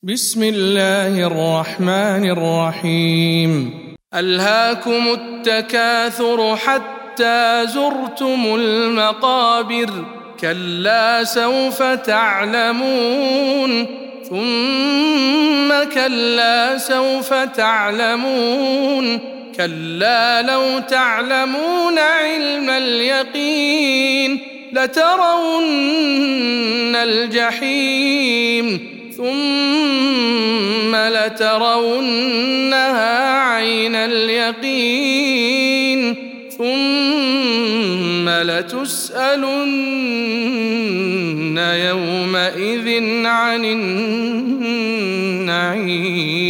بسم الله الرحمن الرحيم. ألهاكم التكاثر حتى زرتم المقابر، كلا سوف تعلمون ثم كلا سوف تعلمون، كلا لو تعلمون علم اليقين لترون الجحيم ثم لترونها عين اليقين ثم لتسألن يومئذ عن النعيم.